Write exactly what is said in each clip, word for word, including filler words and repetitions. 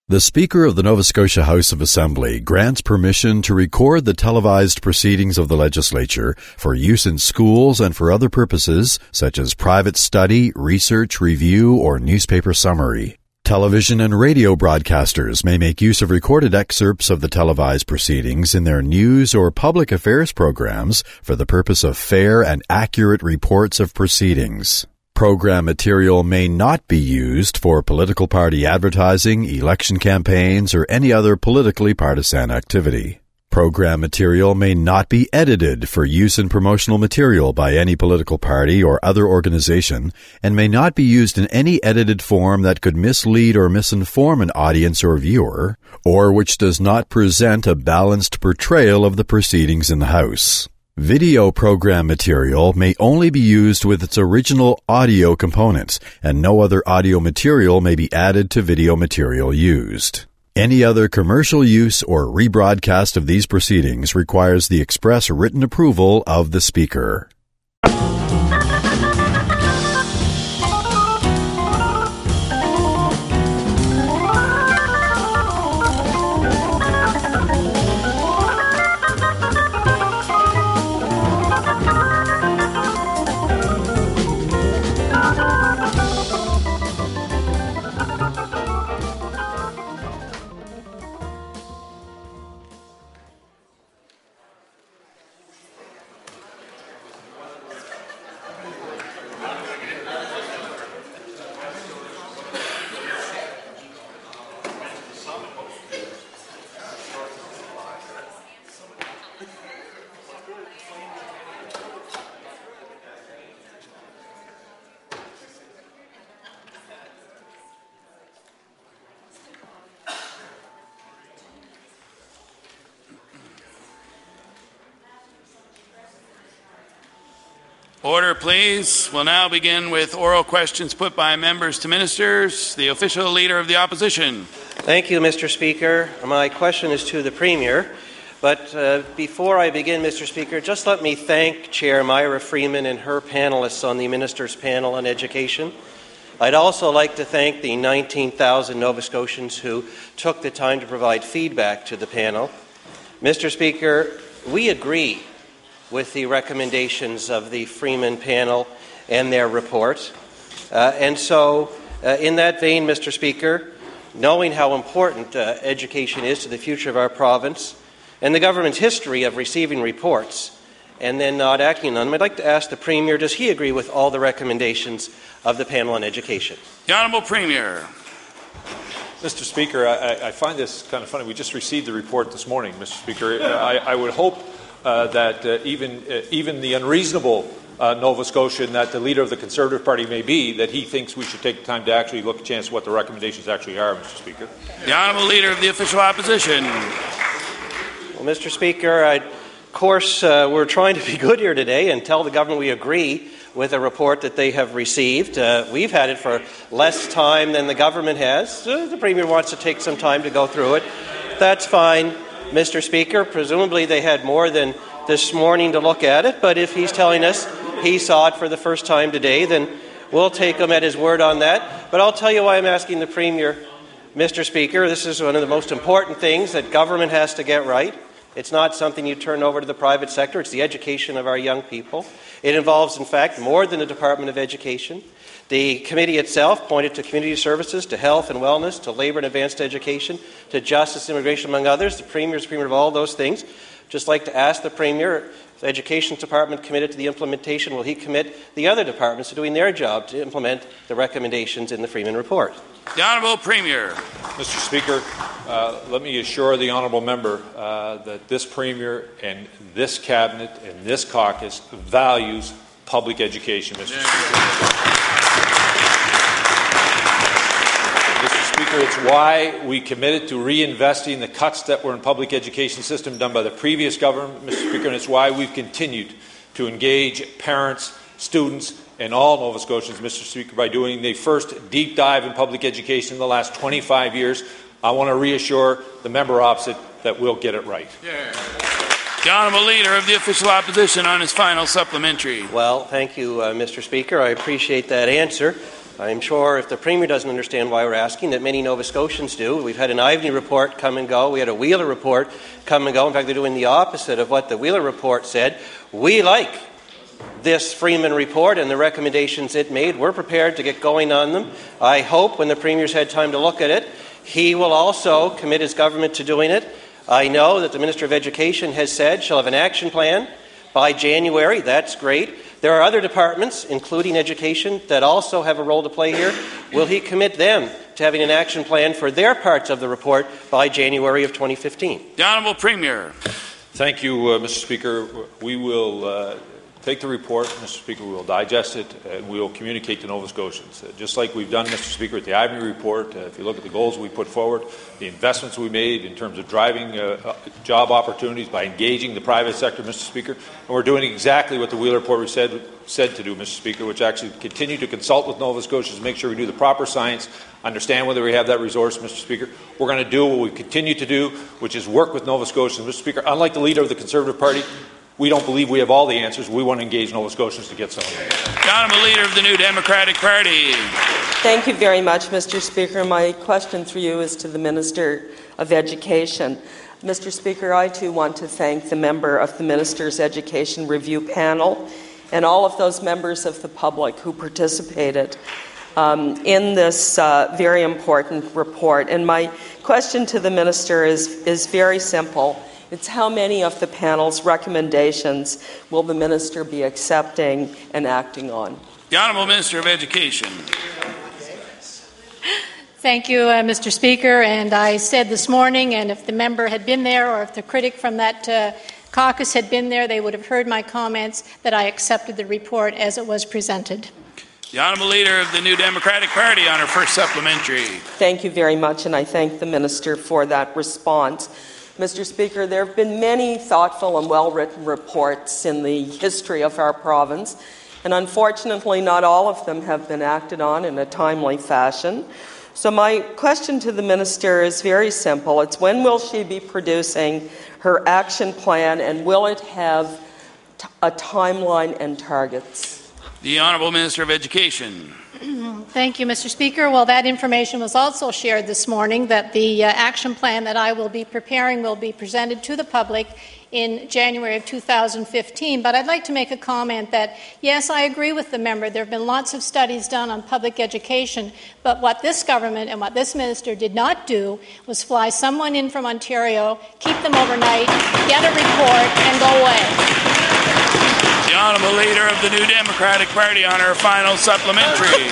The Speaker of the Nova Scotia House of Assembly grants permission to record the televised proceedings of the legislature for use in schools and for other purposes such as private study, research, review, or newspaper summary. Television and radio broadcasters may make use of recorded excerpts of the televised proceedings in their news or public affairs programs for the purpose of fair and accurate reports of proceedings. Program material may not be used for political party advertising, election campaigns, or any other politically partisan activity. Program material may not be edited for use in promotional material by any political party or other organization, and may not be used in any edited form that could mislead or misinform an audience or viewer, or which does not present a balanced portrayal of the proceedings in the House. Video program material may only be used with its original audio components, and no other audio material may be added to video material used. Any other commercial use or rebroadcast of these proceedings requires the express written approval of the Speaker. Order, please. We'll now begin with oral questions put by members to ministers. The official leader of the opposition. Thank you, Mister Speaker. My question is to the Premier. But uh, before I begin, Mister Speaker, just let me thank Chair Myra Freeman and her panelists on the Minister's panel on education. I'd also like to thank the nineteen thousand Nova Scotians who took the time to provide feedback to the panel. Mister Speaker, we agree with the recommendations of the Freeman panel and their report. Uh, and so, uh, in that vein, Mister Speaker, knowing how important uh, education is to the future of our province and the government's history of receiving reports and then not acting on them, I'd like to ask the Premier, does he agree with all the recommendations of the panel on education? The Honourable Premier. Mister Speaker, I, I find this kind of funny. We just received the report this morning, Mister Speaker. I, I would hope Uh, that uh, even uh, even the unreasonable uh, Nova Scotian that the leader of the Conservative Party may be, that he thinks we should take time to actually look at chance what the recommendations actually are, Mister Speaker. The Honourable Leader of the Official Opposition. Well, Mister Speaker, I, of course, uh, we're trying to be good here today and tell the government we agree with a report that they have received. Uh, we've had it for less time than the government has. Uh, the Premier wants to take some time to go through it. That's fine, Mister Speaker. Presumably they had more than this morning to look at it, but if he's telling us he saw it for the first time today, then we'll take him at his word on that. But I'll tell you why I'm asking the Premier, Mister Speaker. This is one of the most important things that government has to get right. It's not something you turn over to the private sector. It's the education of our young people. It involves, in fact, more than the Department of Education. The committee itself pointed to community services, to health and wellness, to labour and advanced education, to justice, immigration, among others. The Premier is Premier of all those things. Just like to ask the Premier, the Education Department committed to the implementation, will he commit the other departments to doing their job to implement the recommendations in the Freeman Report? The Honourable Premier. Mister Speaker, uh, let me assure the Honourable Member uh, that this Premier and this Cabinet and this caucus values public education, Mister Yeah. Speaker. Speaker, it's why we committed to reinvesting the cuts that were in public education system done by the previous government, Mister Speaker, and it's why we've continued to engage parents, students, and all Nova Scotians, Mister Speaker, by doing the first deep dive in public education in the last twenty-five years. I want to reassure the member opposite that we'll get it right. Yeah. The Honourable Leader of the Official Opposition on his final supplementary. Well, thank you, uh, Mister Speaker. I appreciate that answer. I'm sure if the Premier doesn't understand why we're asking, that many Nova Scotians do. We've had an Ivany report come and go. We had a Wheeler report come and go. In fact, they're doing the opposite of what the Wheeler report said. We like this Freeman report and the recommendations it made. We're prepared to get going on them. I hope when the Premier's had time to look at it, he will also commit his government to doing it. I know that the Minister of Education has said she'll have an action plan by January. That's great. There are other departments, including education, that also have a role to play here. Will he commit them to having an action plan for their parts of the report by January of twenty fifteen? The Honourable Premier. Thank you, uh, Mister Speaker. We will uh, take the report, Mister Speaker. We will digest it, and we will communicate to Nova Scotians. Uh, just like we've done, Mister Speaker, at the Ivany report, uh, if you look at the goals we put forward, the investments we made in terms of driving uh, job opportunities by engaging the private sector, Mister Speaker, and we're doing exactly what the Wheeler report said, said to do, Mister Speaker, which actually continue to consult with Nova Scotians, make sure we do the proper science, understand whether we have that resource, Mister Speaker. We're going to do what we continue to do, which is work with Nova Scotians. Mister Speaker, unlike the leader of the Conservative Party, we don't believe we have all the answers. We want to engage Nova Scotians to get some of them. The Honourable Leader of the New Democratic Party. Thank you very much, Mister Speaker. My question for you is to the Minister of Education. Mister Speaker, I too want to thank the member of the Minister's Education Review Panel and all of those members of the public who participated um, in this uh, very important report. And my question to the Minister is, is very simple. It's how many of the panel's recommendations will the Minister be accepting and acting on? The Honourable Minister of Education. Thank you, uh, Mister Speaker. And I said this morning, and if the member had been there or if the critic from that uh, caucus had been there, they would have heard my comments that I accepted the report as it was presented. The Honourable Leader of the New Democratic Party on her first supplementary. Thank you very much, and I thank the Minister for that response. Mister Speaker, there have been many thoughtful and well-written reports in the history of our province, and unfortunately not all of them have been acted on in a timely fashion. So my question to the Minister is very simple. It's when will she be producing her action plan, and will it have t- a timeline and targets? The Honourable Minister of Education. Thank you, Mister Speaker. Well, that information was also shared this morning, that the uh, action plan that I will be preparing will be presented to the public in January of two thousand fifteen. But I'd like to make a comment that, yes, I agree with the member. There have been lots of studies done on public education, but what this government and what this minister did not do was fly someone in from Ontario, keep them overnight, get a report, and go away. The Honourable Leader of the New Democratic Party on her final supplementary.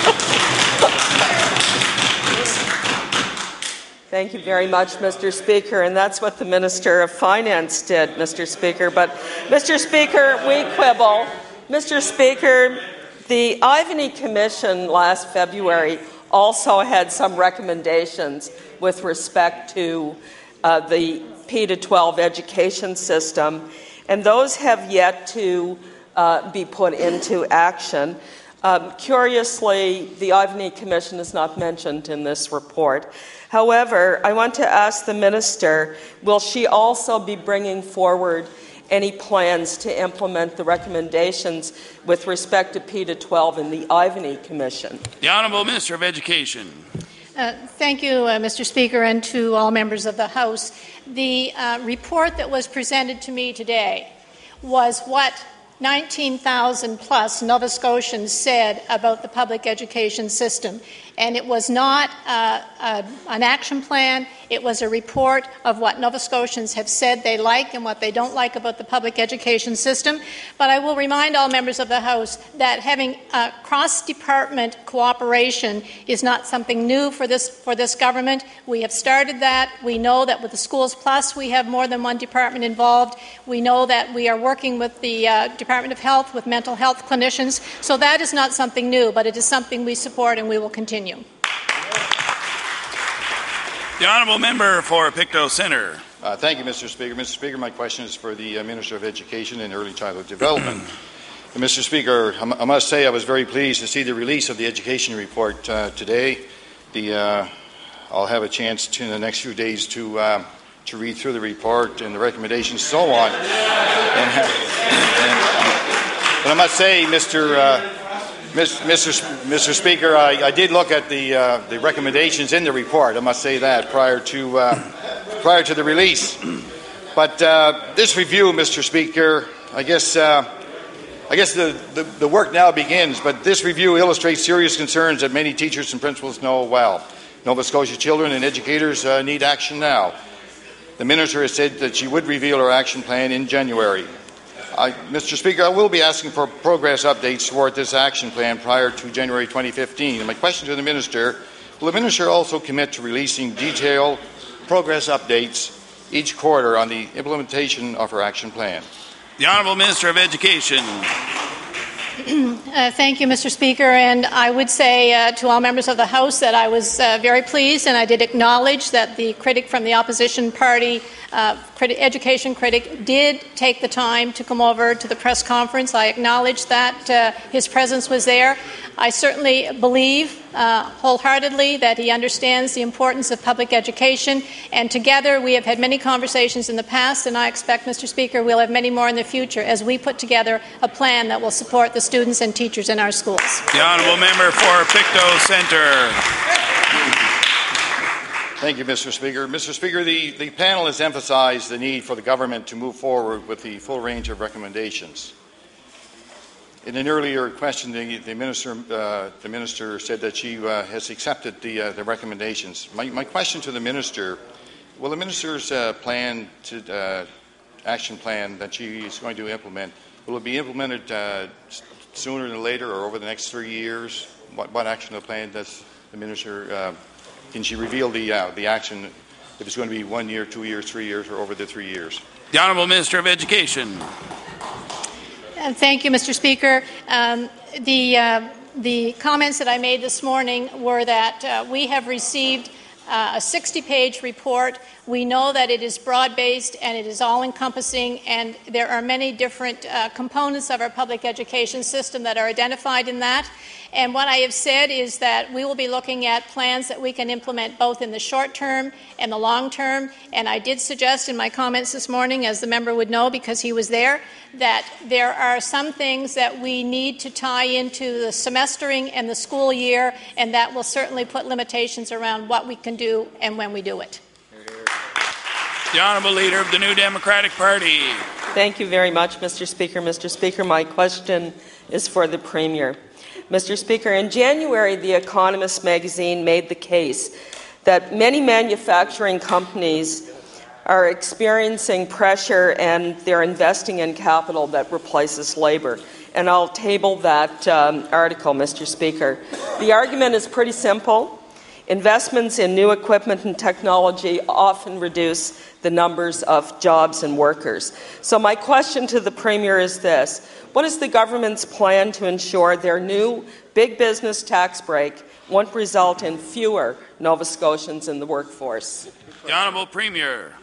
Thank you very much, Mister Speaker. And that's what the Minister of Finance did, Mister Speaker. But, Mister Speaker, we quibble. Mister Speaker, the Ivany Commission last February also had some recommendations with respect to uh, the P to twelve education system, and those have yet to uh, be put into action. Um, curiously, the Ivany Commission is not mentioned in this report. However, I want to ask the Minister, will she also be bringing forward any plans to implement the recommendations with respect to P to twelve in the Ivany Commission? The Honourable Minister of Education. Uh, thank you, uh, Mister Speaker, and to all members of the House. The uh, report that was presented to me today was what nineteen thousand plus Nova Scotians said about the public education system. And it was not uh, uh, an action plan. It was a report of what Nova Scotians have said they like and what they don't like about the public education system. But I will remind all members of the House that having uh, cross-department cooperation is not something new for this, for this government. We have started that. We know that with the Schools Plus we have more than one department involved. We know that we are working with the uh, Department of Health, with mental health clinicians. So that is not something new, but it is something we support and we will continue. The Honourable Member for Pictou Centre. Uh, thank you, Mister Speaker. Mister Speaker, my question is for the uh, Minister of Education and Early Childhood Development. Mister Speaker, I must say I was very pleased to see the release of the education report uh, today. The, uh, I'll have a chance to, in the next few days to uh, to read through the report and the recommendations, so on. And, and, but I must say, Mister Uh, Mister Speaker, I, I did look at the uh, the recommendations in the report. I must say that prior to uh, prior to the release. But uh, this review, Mister Speaker, I guess uh, I guess the, the the work now begins. But this review illustrates serious concerns that many teachers and principals know well. Nova Scotia children and educators uh, need action now. The Minister has said that she would reveal her action plan in January. I, Mister Speaker, I will be asking for progress updates toward this action plan prior to January twenty fifteen. And my question to the Minister, will the Minister also commit to releasing detailed progress updates each quarter on the implementation of her action plan? The Honourable Minister of Education. Uh, thank you, Mister Speaker. And I would say uh, to all members of the House that I was uh, very pleased, and I did acknowledge that the critic from the opposition party, uh, critic, education critic, did take the time to come over to the press conference. I acknowledge that uh, his presence was there. I certainly believe uh, wholeheartedly that he understands the importance of public education, and together we have had many conversations in the past, and I expect, Mister Speaker, we'll have many more in the future as we put together a plan that will support the students and teachers in our schools. The Honourable Member for Pictou Centre. Thank you, Mister Speaker. Mister Speaker, the, the panel has emphasized the need for the government to move forward with the full range of recommendations. In an earlier question, the, the, minister, uh, the minister said that she uh, has accepted the, uh, the recommendations. My, my question to the minister, will the minister's uh, plan, to, uh, action plan that she is going to implement, will it be implemented uh, sooner than later or over the next three years? What, what action plan does the minister, uh, can she reveal the, uh, the action, if it's going to be one year, two years, three years, or over the three years? The Honourable Minister of Education. Uh, thank you, Mister Speaker. Um, the, uh, the comments that I made this morning were that uh, we have received uh, a sixty-page report. We know that it is broad-based and it is all-encompassing, and there are many different uh, components of our public education system that are identified in that. And what I have said is that we will be looking at plans that we can implement both in the short term and the long term. And I did suggest in my comments this morning, as the member would know because he was there, that there are some things that we need to tie into the semestering and the school year, and that will certainly put limitations around what we can do and when we do it. The Honourable Leader of the New Democratic Party. Thank you very much, Mister Speaker. Mister Speaker, my question is for the Premier. Mister Speaker, in January, The Economist magazine made the case that many manufacturing companies are experiencing pressure and they're investing in capital that replaces labor. And I'll table that um, article, Mister Speaker. The argument is pretty simple. Investments in new equipment and technology often reduce the numbers of jobs and workers. So my question to the Premier is this. What is the government's plan to ensure their new big business tax break won't result in fewer Nova Scotians in the workforce? The Honourable Premier.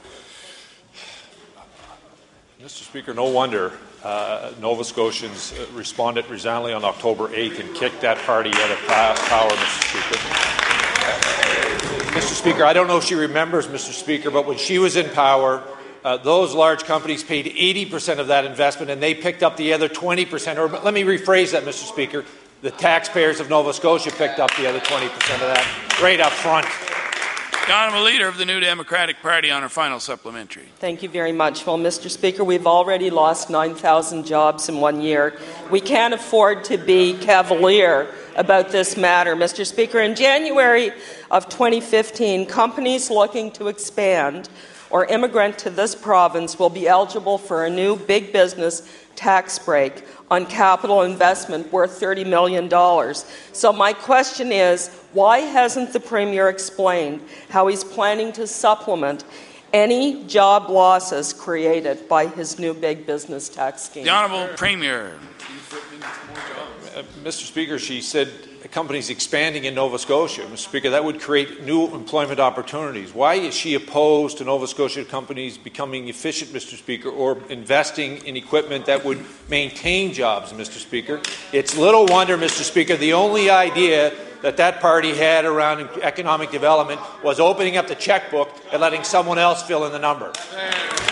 Mister Speaker, no wonder uh, Nova Scotians uh, responded resoundingly on October eighth and kicked that party out of power, Mister Speaker. Mister Speaker, I don't know if she remembers, Mister Speaker, but when she was in power, uh, those large companies paid eighty percent of that investment and they picked up the other twenty percent. Or let me rephrase that, Mister Speaker. The taxpayers of Nova Scotia picked up the other twenty percent of that right up front. The Honourable Leader of the New Democratic Party on her final supplementary. Thank you very much. Well, Mister Speaker, we've already lost nine thousand jobs in one year. We can't afford to be cavalier about this matter. Mister Speaker, in January of twenty fifteen, companies looking to expand or immigrant to this province will be eligible for a new big business tax break on capital investment worth thirty million dollars. So my question is, why hasn't the Premier explained how he's planning to supplement any job losses created by his new big business tax scheme? The Honourable Premier. Uh, Mister Speaker, she said companies expanding in Nova Scotia. Mister Speaker, that would create new employment opportunities. Why is she opposed to Nova Scotia companies becoming efficient, Mister Speaker, or investing in equipment that would maintain jobs, Mister Speaker? It's little wonder, Mister Speaker, the only idea that that party had around economic development was opening up the checkbook and letting someone else fill in the number.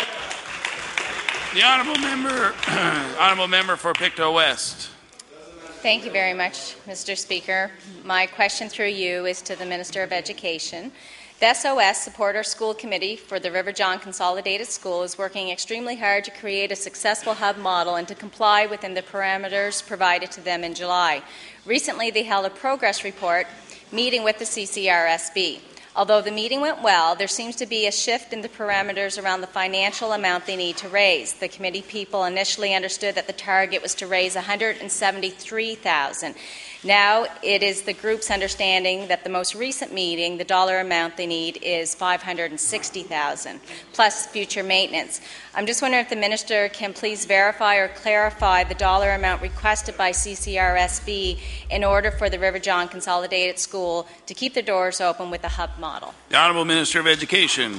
The Honourable Member, Honourable Member for Pictou West. Thank you very much, Mister Speaker. My question through you is to the Minister of Education. The S O S Support Our School Committee for the River John Consolidated School is working extremely hard to create a successful hub model and to comply within the parameters provided to them in July. Recently, they held a progress report meeting with the C C R S B. Although the meeting went well, there seems to be a shift in the parameters around the financial amount they need to raise. The committee people initially understood that the target was to raise one hundred seventy-three thousand dollars. Now it is the group's understanding that the most recent meeting, the dollar amount they need is five hundred sixty thousand dollars, plus future maintenance. I'm just wondering if the Minister can please verify or clarify the dollar amount requested by C C R S B in order for the River John Consolidated School to keep their doors open with a hub model. The Honourable Minister of Education.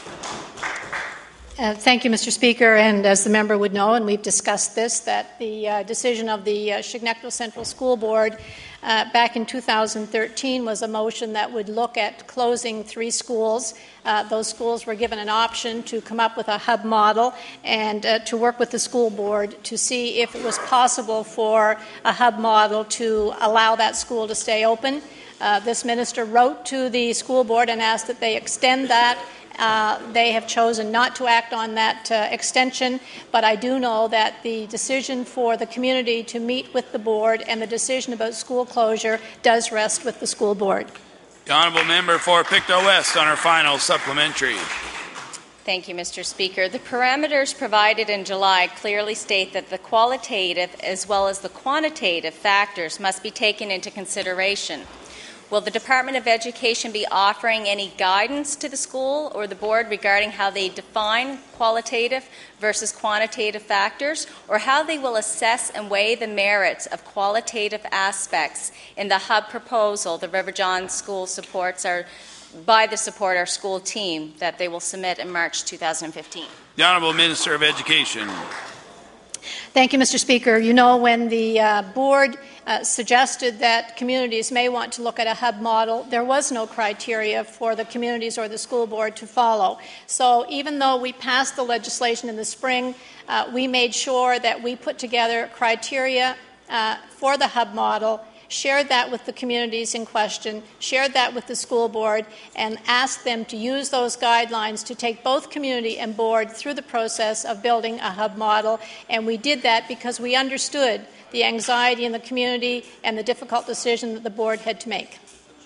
Uh, thank you, Mister Speaker. And as the member would know, and we've discussed this, that the uh, decision of the uh, Chignecto Central School Board uh, back in two thousand thirteen was a motion that would look at closing three schools. Uh, those schools were given an option to come up with a hub model and uh, to work with the school board to see if it was possible for a hub model to allow that school to stay open. Uh, this minister wrote to the school board and asked that they extend that. Uh, they have chosen not to act on that uh, extension, but I do know that the decision for the community to meet with the board and the decision about school closure does rest with the school board. The Honourable Member for Pictou West on her final supplementary. Thank you, Mister Speaker. The parameters provided in July clearly state that the qualitative as well as the quantitative factors must be taken into consideration. Will the Department of Education be offering any guidance to the school or the board regarding how they define qualitative versus quantitative factors, or how they will assess and weigh the merits of qualitative aspects in the hub proposal the River John School supports our, by the Support Our School team that they will submit in March two thousand fifteen? The Honourable Minister of Education. Thank you, Mister Speaker. You know, when the uh, board uh, suggested that communities may want to look at a hub model, there was no criteria for the communities or the school board to follow. So even though we passed the legislation in the spring, uh, we made sure that we put together criteria uh, for the hub model, shared that with the communities in question, shared that with the school board, and asked them to use those guidelines to take both community and board through the process of building a hub model. And we did that because we understood the anxiety in the community and the difficult decision that the board had to make.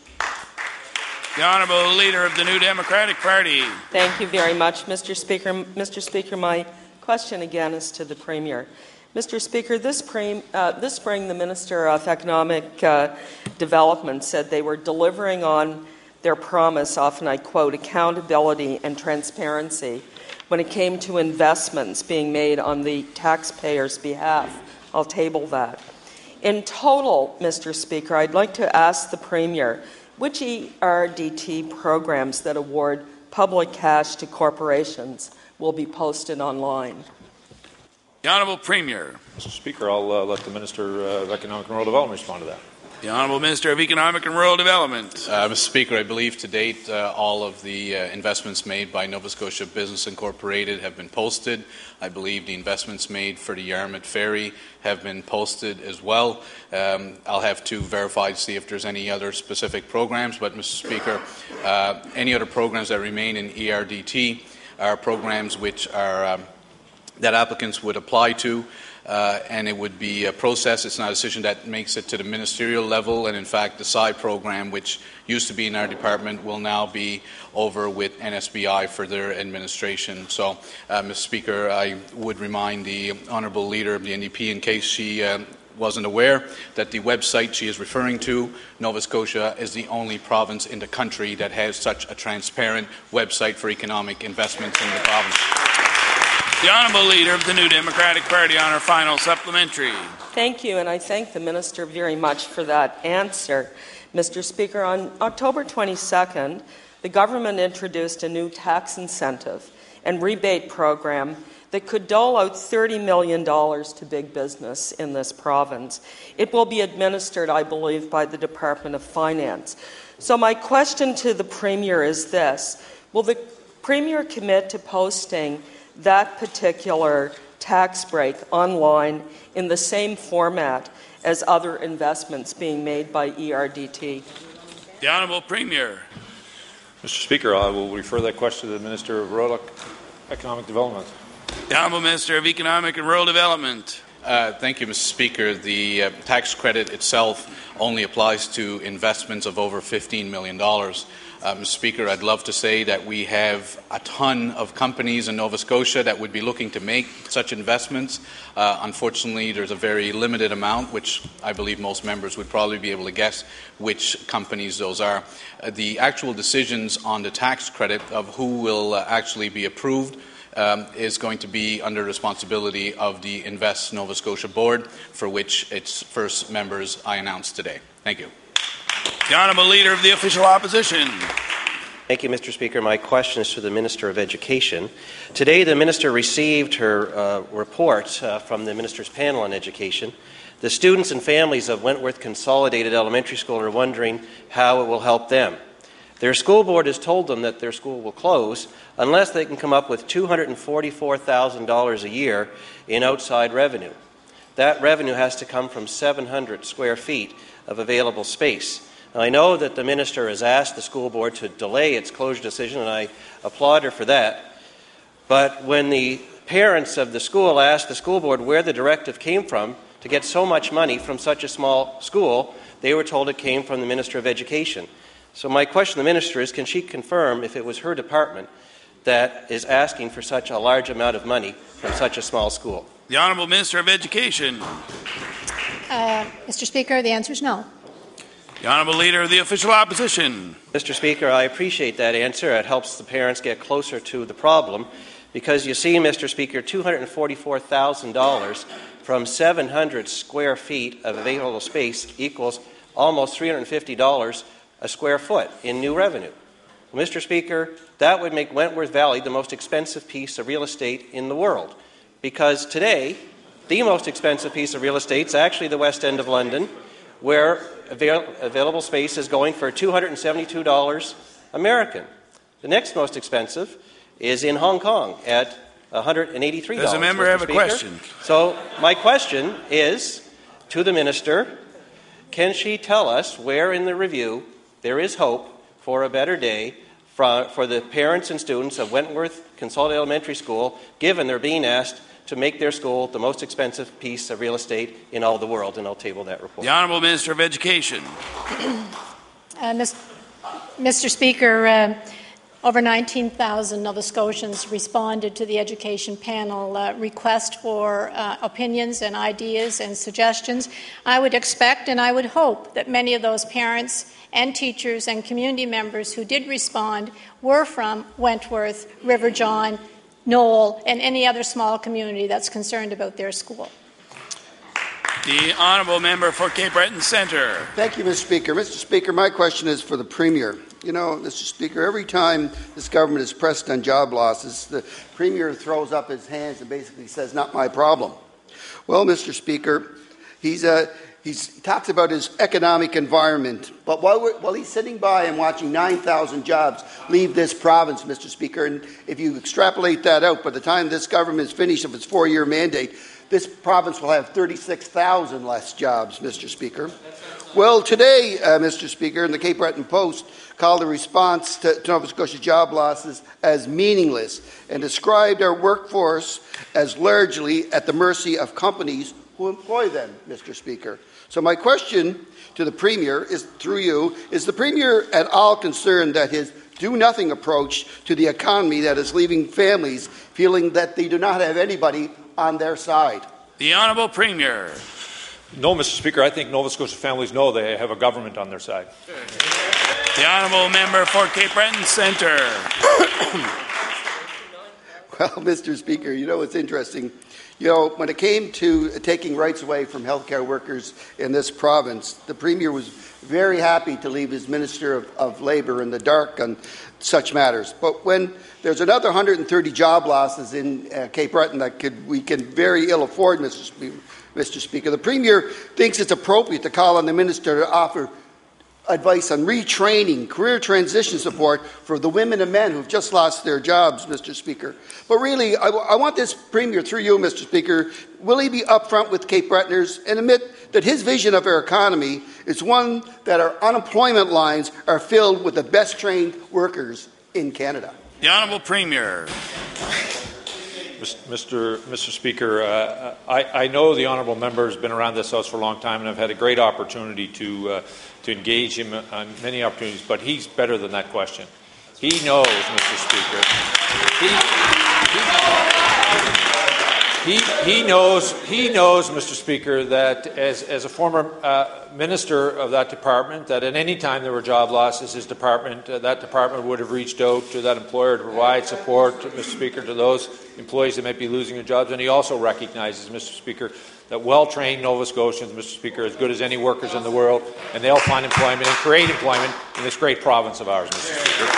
The Honourable Leader of the New Democratic Party. Thank you very much, Mister Speaker. Mister Speaker, my question again is to the Premier. Mister Speaker, this spring, uh, this spring the Minister of Economic uh, Development said they were delivering on their promise, often I quote, accountability and transparency when it came to investments being made on the taxpayers' behalf. I'll table that. In total, Mister Speaker, I'd like to ask the Premier which E R D T programs that award public cash to corporations will be posted online. The Honourable Premier. Mister Speaker, I'll uh, let the Minister of Economic and Rural Development respond to that. The Honourable Minister of Economic and Rural Development. Uh, Mister Speaker, I believe to date uh, all of the uh, investments made by Nova Scotia Business Incorporated have been posted. I believe the investments made for the Yarmouth Ferry have been posted as well. Um, I'll have to verify to see if there's any other specific programs, but Mister Speaker, uh, any other programs that remain in E R D T are programs which are um, that applicants would apply to, uh, and it would be a process. It's not a decision that makes it to the ministerial level, and in fact the S I program, which used to be in our department, will now be over with N S B I for their administration. So, uh, Mister Speaker, I would remind the Honourable Leader of the N D P, in case she uh, wasn't aware, that the website she is referring to, Nova Scotia, is the only province in the country that has such a transparent website for economic investments in the province. The Honourable Leader of the New Democratic Party on her final supplementary. Thank you, and I thank the Minister very much for that answer. Mister Speaker, on October twenty-second, the government introduced a new tax incentive and rebate program that could dole out thirty million dollars to big business in this province. It will be administered, I believe, by the Department of Finance. So my question to the Premier is this: will the Premier commit to posting that particular tax break online in the same format as other investments being made by E R D T? The Honourable Premier. Mister Speaker, I will refer that question to the Minister of Rural Economic Development. The Honourable Minister of Economic and Rural Development. Uh, thank you, Mister Speaker. The uh, tax credit itself only applies to investments of over fifteen million dollars. Uh, Mister Speaker, I'd love to say that we have a ton of companies in Nova Scotia that would be looking to make such investments. Uh, unfortunately, there's a very limited amount, which I believe most members would probably be able to guess which companies those are. Uh, the actual decisions on the tax credit of who will uh, actually be approved Um, is going to be under responsibility of the Invest Nova Scotia Board, for which its first members I announced today. Thank you. The Honourable Leader of the Official Opposition. Thank you, Mister Speaker. My question is to the Minister of Education. Today, the Minister received her uh, report uh, from the Minister's panel on education. The students and families of Wentworth Consolidated Elementary School are wondering how it will help them. Their school board has told them that their school will close unless they can come up with two hundred forty-four thousand dollars a year in outside revenue. That revenue has to come from seven hundred square feet of available space. Now, I know that the Minister has asked the school board to delay its closure decision, and I applaud her for that. But when the parents of the school asked the school board where the directive came from to get so much money from such a small school, they were told it came from the Minister of Education. So my question to the Minister is, can she confirm if it was her department that is asking for such a large amount of money from such a small school? The Honourable Minister of Education. Uh, Mister Speaker, the answer is no. The Honourable Leader of the Official Opposition. Mister Speaker, I appreciate that answer. It helps the parents get closer to the problem because you see, Mister Speaker, two hundred forty-four thousand dollars from seven hundred square feet of available space equals almost three hundred fifty dollars a square foot in new revenue. Well, Mister Speaker, that would make Wentworth Valley the most expensive piece of real estate in the world, because today the most expensive piece of real estate is actually the West End of London, where avail- available space is going for two hundred seventy-two dollars American. The next most expensive is in Hong Kong at one hundred eighty-three dollars. Does a member Mister have a Speaker. question? So my question is to the Minister, can she tell us where in the review there is hope for a better day for, for the parents and students of Wentworth Consolidated Elementary School, given they're being asked to make their school the most expensive piece of real estate in all the world? And I'll table that report. The Honourable Minister of Education. Uh, Mister Speaker, uh, over nineteen thousand Nova Scotians responded to the education panel uh, request for uh, opinions and ideas and suggestions. I would expect and I would hope that many of those parents and teachers and community members who did respond were from Wentworth, River John, Knoll, and any other small community that's concerned about their school. The Honourable Member for Cape Breton Centre. Thank you, Mister Speaker. Mister Speaker, my question is for the Premier. You know, Mister Speaker, every time this government is pressed on job losses, the Premier throws up his hands and basically says, not my problem. Well, Mister Speaker, he's a... He's, he talks about his economic environment, but while, we're, while he's sitting by and watching nine thousand jobs leave this province, Mister Speaker, and if you extrapolate that out, by the time this government is finished of its four-year mandate, this province will have thirty-six thousand less jobs, Mister Speaker. Well, today, uh, Mister Speaker, in the Cape Breton Post called the response to, to Nova Scotia job losses as meaningless and described our workforce as largely at the mercy of companies who employ them, Mister Speaker. So my question to the Premier is, through you, is the Premier at all concerned that his do-nothing approach to the economy that is leaving families feeling that they do not have anybody on their side? The Honourable Premier. No, Mister Speaker. I think Nova Scotia families know they have a government on their side. The Honourable Member for Cape Breton Centre. Well, Mister Speaker, you know, it's interesting. You know, when it came to taking rights away from healthcare workers in this province, the Premier was very happy to leave his Minister of, of Labour in the dark on such matters. But when there's another one hundred thirty job losses in uh, Cape Breton that could, we can very ill afford, Mister Speaker, Mister Speaker, the Premier thinks it's appropriate to call on the Minister to offer advice on retraining, career transition support for the women and men who've just lost their jobs, Mister Speaker. But really, I, I want this Premier, through you, Mister Speaker, will he be upfront with Cape Bretoners and admit that his vision of our economy is one that our unemployment lines are filled with the best trained workers in Canada? The Honourable Premier. Mister Mister Speaker, uh, I, I know the honourable member has been around this House for a long time, and I've had a great opportunity to uh, to engage him on many opportunities. But he's better than that question. He knows, Mister Speaker. He, he, he knows. He knows, Mister Speaker, that as as a former uh, minister of that department, that at any time there were job losses, his department, uh, that department would have reached out to that employer to provide support, Mister Speaker, to those employees that might be losing their jobs. And he also recognizes, Mister Speaker, that well-trained Nova Scotians, Mister Speaker, are as good as any workers in the world, and they'll find employment and create employment in this great province of ours, Mister Speaker.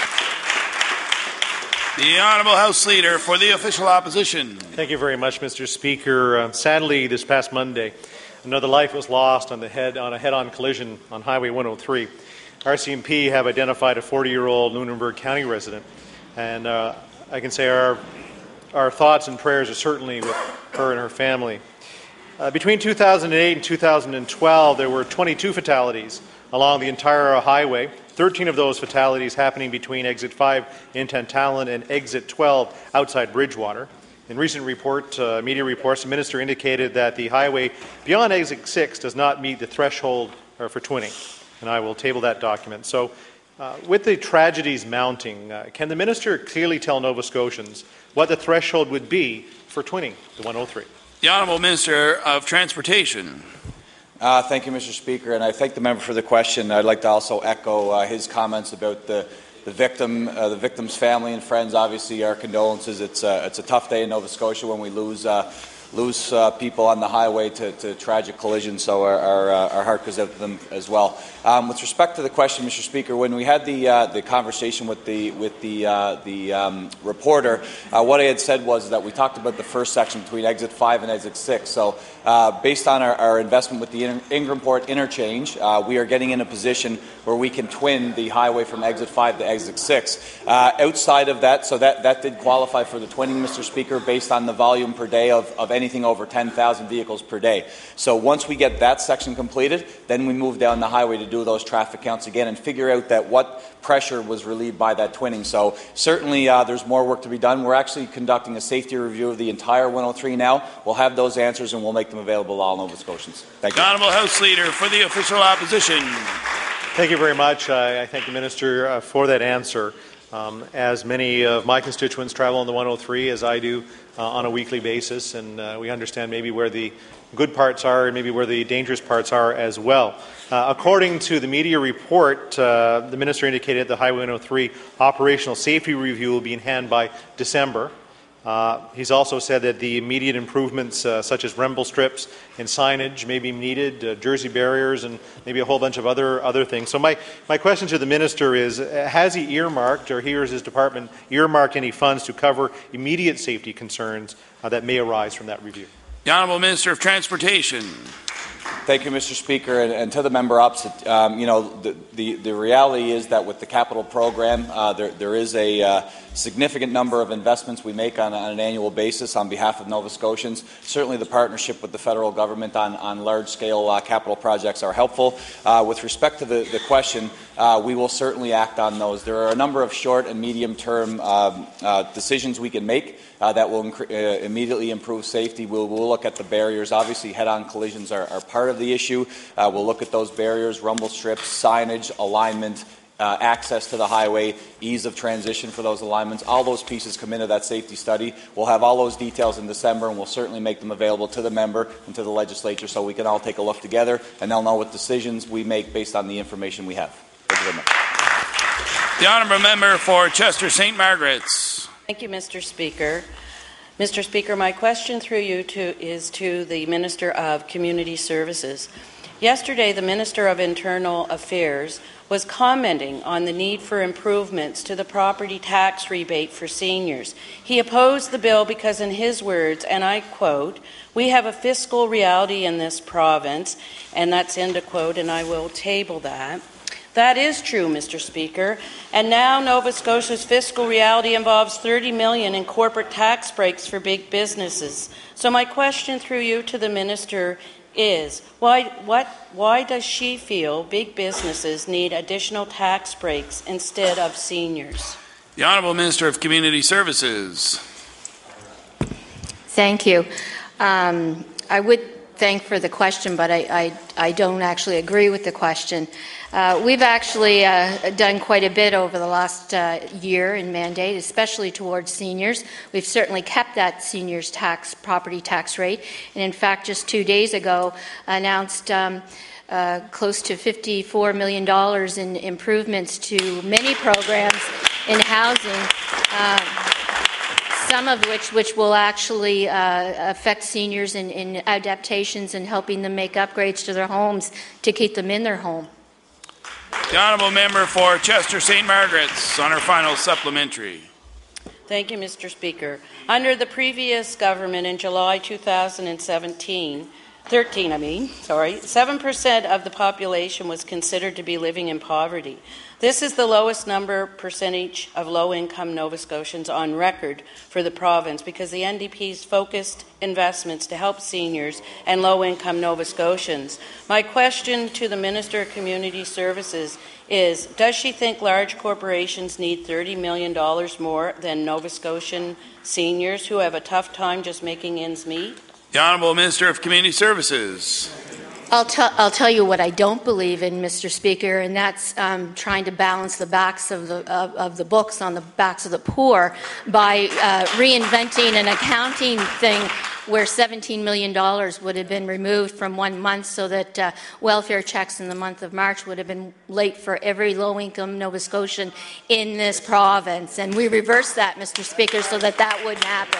The Honourable House Leader for the Official Opposition. Thank you very much, Mister Speaker. Uh, sadly, this past Monday, another life was lost on, the head, on a head-on collision on Highway one oh three. R C M P have identified a forty-year-old Lunenburg County resident, and uh, I can say our, our thoughts and prayers are certainly with her and her family. Uh, between two thousand eight and two thousand twelve, there were twenty-two fatalities along the entire highway, thirteen of those fatalities happening between exit five in Tantallon and exit twelve outside Bridgewater. In recent report, uh, media reports, the minister indicated that the highway beyond exit six does not meet the threshold uh, for twinning, and I will table that document. So, uh, with the tragedies mounting, uh, can the minister clearly tell Nova Scotians what the threshold would be for twinning the one oh three? The Honourable Minister of Transportation. Uh, thank you, Mister Speaker, and I thank the member for the question. I'd like to also echo uh, his comments about the, the victim, uh, the victim's family and friends. Obviously, our condolences. It's, uh, it's a tough day in Nova Scotia when we lose uh, lose uh, people on the highway to, to tragic collisions, so our, our, uh, our heart goes out to them as well. Um, with respect to the question, Mister Speaker, when we had the uh, the conversation with the with the uh, the um, reporter, uh, what I had said was that we talked about the first section between exit five and exit six. So, uh, based on our, our investment with the In- Ingramport interchange, uh, we are getting in a position where we can twin the highway from exit five to exit six. Uh, outside of that, so that that did qualify for the twinning, Mister Speaker, based on the volume per day of, of anything over ten thousand vehicles per day. So once we get that section completed, then we move down the highway to do those traffic counts again and figure out that what pressure was relieved by that twinning. So certainly uh, there's more work to be done. We're actually conducting a safety review of the entire one oh three now. We'll have those answers and we'll make them available to all Nova Scotians. Thank you. The Honourable House Leader for the Official Opposition. Thank you very much. I, I thank the Minister uh, for that answer. Um, as many of my constituents travel on the one oh three, as I do, uh, on a weekly basis, and uh, we understand maybe where the good parts are and maybe where the dangerous parts are as well. Uh, according to the media report, uh, the Minister indicated the Highway one oh three operational safety review will be in hand by December. Uh, he's also said that the immediate improvements uh, such as rumble strips and signage may be needed, uh, jersey barriers, and maybe a whole bunch of other other things. So my, my question to the Minister is, uh, has he earmarked, or he or his department earmarked any funds to cover immediate safety concerns uh, that may arise from that review? The Honourable Minister of Transportation. Thank you, Mister Speaker, and, and to the member opposite. Um, you know, the, the the reality is that with the capital program, uh, there there is a uh, significant number of investments we make on, on an annual basis on behalf of Nova Scotians. Certainly, the partnership with the federal government on on large-scale uh, capital projects are helpful. Uh, with respect to the the question, uh, we will certainly act on those. There are a number of short and medium-term uh, uh, decisions we can make uh, that will inc- uh, immediately improve safety. We'll, we'll look at the barriers. Obviously, head-on collisions are, are part of the issue. Uh, we'll look at those barriers, rumble strips, signage, alignment, uh, access to the highway, ease of transition for those alignments. All those pieces come into that safety study. We'll have all those details in December, and we'll certainly make them available to the member and to the legislature so we can all take a look together, and they'll know what decisions we make based on the information we have. Thank you very much. The Honourable Member for Chester Saint Margaret's. Thank you, Mister Speaker. Mister Speaker, my question through you to, is to the Minister of Community Services. Yesterday, the Minister of Internal Affairs was commenting on the need for improvements to the property tax rebate for seniors. He opposed the bill because, in his words, and I quote, "We have a fiscal reality in this province," and that's end of quote, and I will table that. That is true, Mister Speaker. And now Nova Scotia's fiscal reality involves thirty million dollars in corporate tax breaks for big businesses. So my question through you to the Minister is, why, what, why does she feel big businesses need additional tax breaks instead of seniors? The Honourable Minister of Community Services. Thank you. Um, I would thank for the question, but I, I, I don't actually agree with the question. Uh, we've actually uh, done quite a bit over the last uh, year in mandate, especially towards seniors. We've certainly kept that seniors tax, property tax rate, and in fact, just two days ago, announced um, uh, close to fifty-four million dollars in improvements to many programs in housing. Uh, Some of which which will actually uh, affect seniors in, in adaptations and helping them make upgrades to their homes to keep them in their home. The Honourable Member for Chester Saint Margaret's on her final supplementary. Thank you, Mister Speaker. Under the previous government in July two thousand seventeen, thirteen, I mean, sorry, seven percent of the population was considered to be living in poverty. This is the lowest number percentage of low-income Nova Scotians on record for the province because the N D P's focused investments to help seniors and low-income Nova Scotians. My question to the Minister of Community Services is, does she think large corporations need thirty million dollars more than Nova Scotian seniors who have a tough time just making ends meet? The Honourable Minister of Community Services. I'll, t- I'll tell you what I don't believe in, Mister Speaker, and that's um, trying to balance the backs of the of, of the books on the backs of the poor by uh, reinventing an accounting thing where seventeen million dollars would have been removed from one month so that uh, welfare checks in the month of March would have been late for every low-income Nova Scotian in this province. And we reversed that, Mister Speaker, so that that wouldn't happen.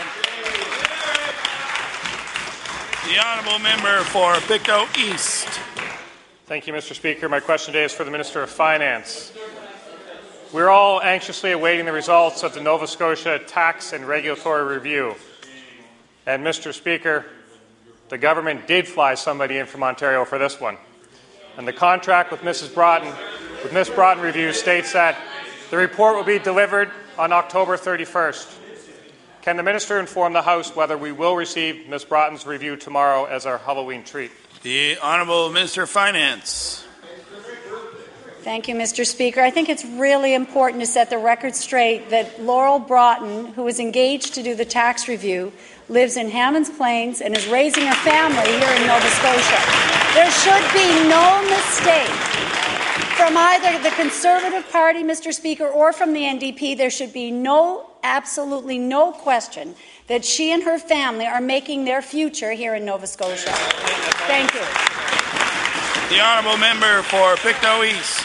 The Honourable Member for Pictou East. Thank you, Mister Speaker. My question today is for the Minister of Finance. We're all anxiously awaiting the results of the Nova Scotia Tax and Regulatory Review. And, Mister Speaker, the government did fly somebody in from Ontario for this one. And the contract with Missus Broughton, with Miz Broughton Review states that the report will be delivered on October thirty-first. Can the Minister inform the House whether we will receive Miz Broughton's review tomorrow as our Halloween treat? The Honourable Minister of Finance. Thank you, Mister Speaker. I think it's really important to set the record straight that Laurel Broughton, who was engaged to do the tax review, lives in Hammonds Plains and is raising her family here in Nova Scotia. There should be no mistake from either the Conservative Party, Mister Speaker, or from the N D P. There should be no, absolutely no question that she and her family are making their future here in Nova Scotia. Thank you. The Honourable Member for Pictou East.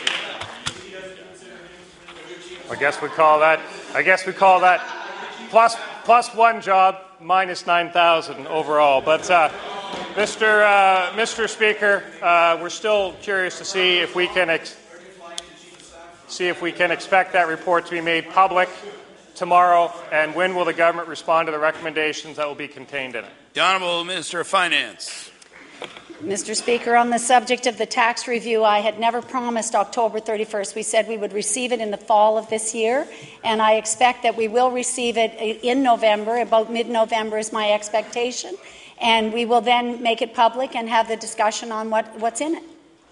I guess we call that. I guess we call that plus plus one job, minus nine thousand overall. But uh, Mister Uh, Mister Speaker, uh, we're still curious to see if we can ex- see if we can expect that report to be made public tomorrow, and when will the government respond to the recommendations that will be contained in it? The Honourable Minister of Finance. Mister Speaker, on the subject of the tax review, I had never promised October thirty-first. We said we would receive it in the fall of this year, and I expect that we will receive it in November. About mid-November is my expectation, and we will then make it public and have the discussion on what, what's in it.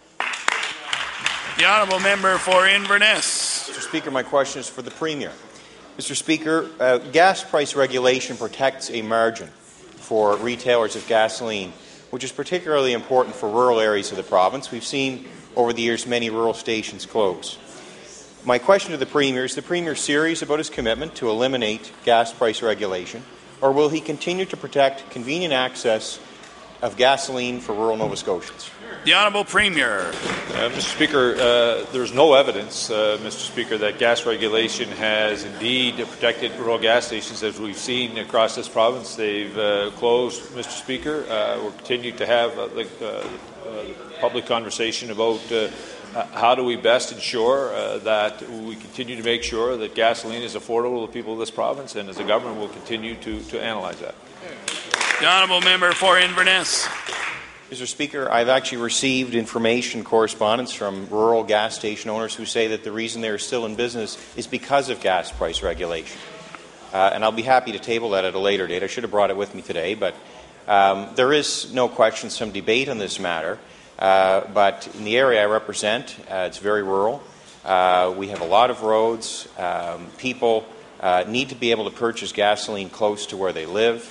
The Honourable Member for Inverness. Mister Speaker, my question is for the Premier. Mister Speaker, uh, gas price regulation protects a margin for retailers of gasoline, which is particularly important for rural areas of the province. We've seen over the years many rural stations close. My question to the Premier, is the Premier serious about his commitment to eliminate gas price regulation, or will he continue to protect convenient access of gasoline for rural Nova Scotians? The Honourable Premier. Uh, Mister Speaker, uh, there's no evidence, uh, Mister Speaker, that gas regulation has indeed protected rural gas stations. As we've seen across this province, they've uh, closed, Mister Speaker. Uh, we'll continue to have uh, the uh, uh, public conversation about uh, how do we best ensure uh, that we continue to make sure that gasoline is affordable to the people of this province, and as a government we'll continue to, to analyze that. The Honourable Member for Inverness. Mister Speaker, I've actually received information correspondence from rural gas station owners who say that the reason they're still in business is because of gas price regulation. Uh, and I'll be happy to table that at a later date. I should have brought it with me today, but um, there is no question some debate on this matter. Uh, but in the area I represent, uh, it's very rural. Uh, we have a lot of roads. Um, people uh, need to be able to purchase gasoline close to where they live.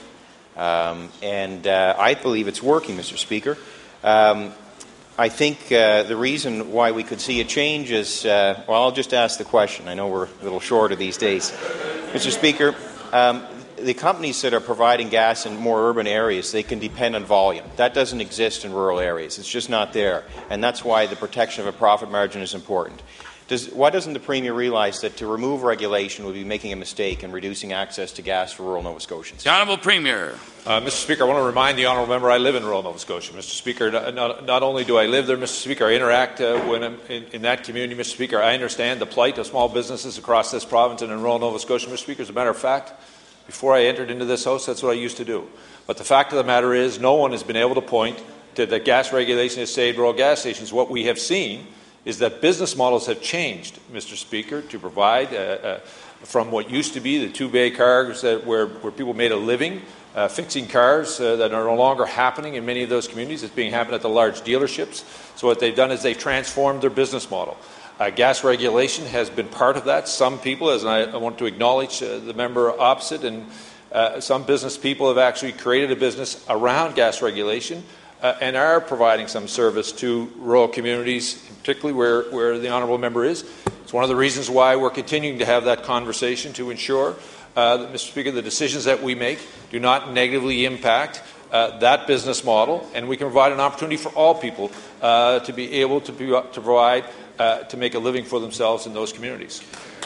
Um, and uh, I believe it's working, Mister Speaker. Um, I think uh, the reason why we could see a change is, uh, well, I'll just ask the question. I know we're a little shorter these days. Mister Speaker, um, the companies that are providing gas in more urban areas, they can depend on volume. That doesn't exist in rural areas. It's just not there. And that's why the protection of a profit margin is important. Does, why doesn't the Premier realize that to remove regulation would be making a mistake and reducing access to gas for rural Nova Scotians? The Honourable Premier. Uh, Mister Speaker, I want to remind the Honourable Member I live in rural Nova Scotia. Mister Speaker, not, not only do I live there, Mister Speaker, I interact uh, when I'm in, in that community. Mister Speaker, I understand the plight of small businesses across this province and in rural Nova Scotia. Mister Speaker, as a matter of fact, before I entered into this House, that's what I used to do. But the fact of the matter is no one has been able to point to that gas regulation has saved rural gas stations. What we have seen is that business models have changed, Mister Speaker, to provide uh, uh, from what used to be the two-bay cars that where, where people made a living uh, fixing cars uh, that are no longer happening in many of those communities. It's being happened at the large dealerships. So what they've done is they've transformed their business model. Uh, gas regulation has been part of that. Some people, as I, I want to acknowledge uh, the member opposite, and uh, some business people have actually created a business around gas regulation uh, and are providing some service to rural communities, particularly where, where the honourable member is. It's one of the reasons why we're continuing to have that conversation to ensure uh, that, Mister Speaker, the decisions that we make do not negatively impact uh, that business model, and we can provide an opportunity for all people uh, to be able to, be, to provide Uh, to make a living for themselves in those communities.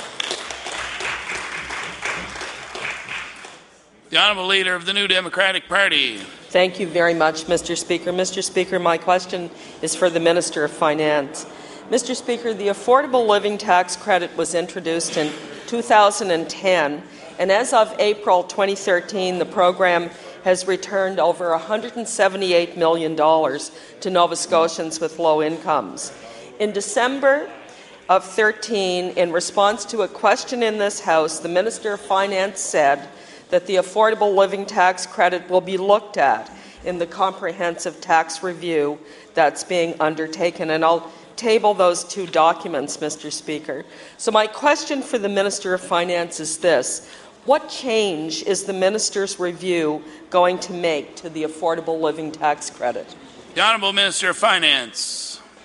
The Honourable Leader of the New Democratic Party. Thank you very much, Mister Speaker. Mister Speaker, my question is for the Minister of Finance. Mister Speaker, the Affordable Living Tax Credit was introduced in two thousand ten, and as of April twenty thirteen, the program has returned over one hundred seventy-eight million dollars to Nova Scotians with low incomes. In December of thirteen, in response to a question in this House, the Minister of Finance said that the Affordable Living Tax Credit will be looked at in the comprehensive tax review that's being undertaken. And I'll table those two documents, Mister Speaker. So my question for the Minister of Finance is this. What change is the Minister's review going to make to the Affordable Living Tax Credit? The Honourable Minister of Finance.